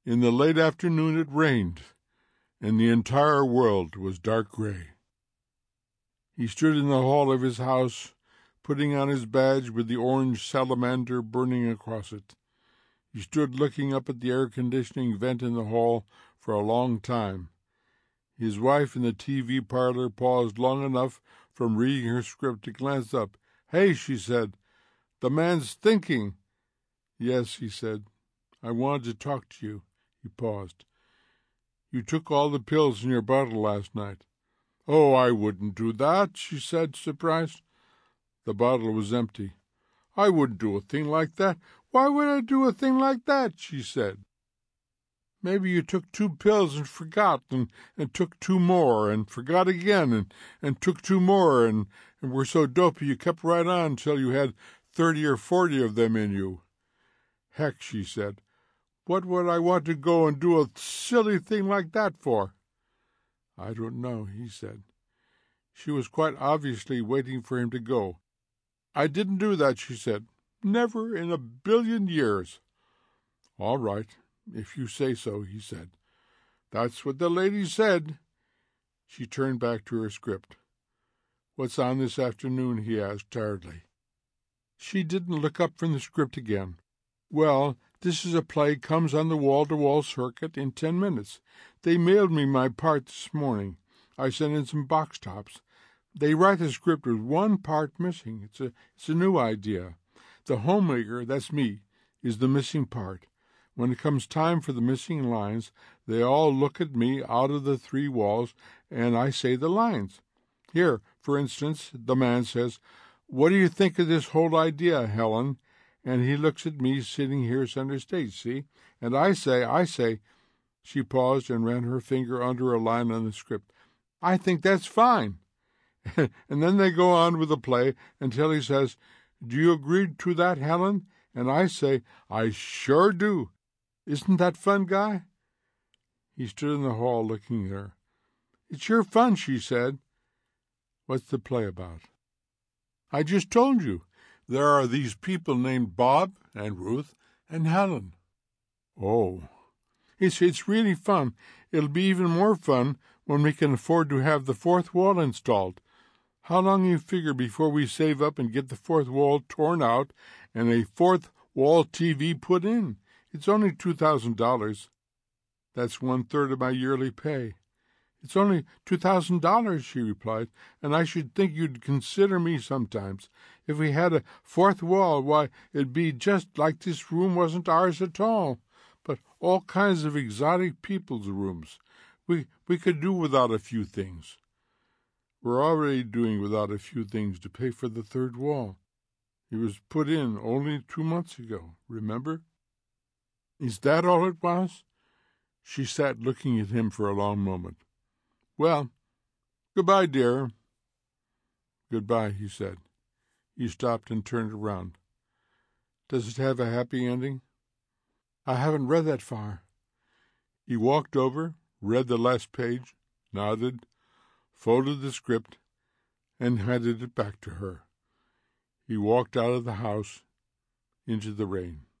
In the late afternoon it rained, and the entire world was dark gray. He stood in the hall of his house, putting on his badge with the orange salamander burning across it. He stood looking up at the air-conditioning vent in the hall for a long time. His wife in the TV parlor paused long enough from reading her script to glance up. "Hey," she said, "the man's thinking." "Yes," he said, "I wanted to talk to you." He paused. "You took all the pills in your bottle last night." "Oh, I wouldn't do that," she said, surprised. The bottle was empty. "I wouldn't do a thing like that. Why would I do a thing like that?" she said. "Maybe you took 2 pills and forgot, and took 2 more, and forgot again, and took 2 more, and were so dopey you kept right on till you had 30 or 40 of them in you." "Heck," she said, "what would I want to go and do a silly thing like that for?" "I don't know," he said. She was quite obviously waiting for him to go. "I didn't do that," she said. "Never in a billion years." "All right, if you say so," he said. "That's what the lady said." She turned back to her script. "What's on this afternoon?" he asked tiredly. She didn't look up from the script again. "Well, this is a play comes on the wall-to-wall circuit in 10 minutes. They mailed me my part this morning. I sent in some box tops. They write the script with 1 part missing. It's a new idea. The homemaker, that's me, is the missing part. When it comes time for the missing lines, they all look at me out of the 3 walls, and I say the lines. Here, for instance, the man says, 'What do you think of this whole idea, Helen?' And he looks at me sitting here center stage, see? And I say," she paused and ran her finger under a line on the script, "I think that's fine." And then they go on with the play until he says, "Do you agree to that, Helen?" And I say, "I sure do." Isn't that fun, Guy?" He stood in the hall looking at her. "It's sure fun," she said. "What's the play about?" "I just told you. There are these people named Bob and Ruth and Helen." "Oh." It's really fun. It'll be even more fun when we can afford to have the 4th wall installed. How long you figure before we save up and get the 4th wall torn out and a 4th wall TV put in? It's only $2,000. That's 1/3 of my yearly pay." "It's only $2,000, she replied, "and I should think you'd consider me sometimes. If we had a 4th wall, why, it'd be just like this room wasn't ours at all, but all kinds of exotic people's rooms. We could do without a few things." "We're already doing without a few things to pay for the 3rd wall. It was put in only 2 months ago, remember?" "Is that all it was?" She sat looking at him for a long moment. "Well, goodbye, dear." "Goodbye," he said. He stopped and turned around. "Does it have a happy ending?" "I haven't read that far." He walked over, read the last page, nodded, folded the script, and handed it back to her. He walked out of the house into the rain.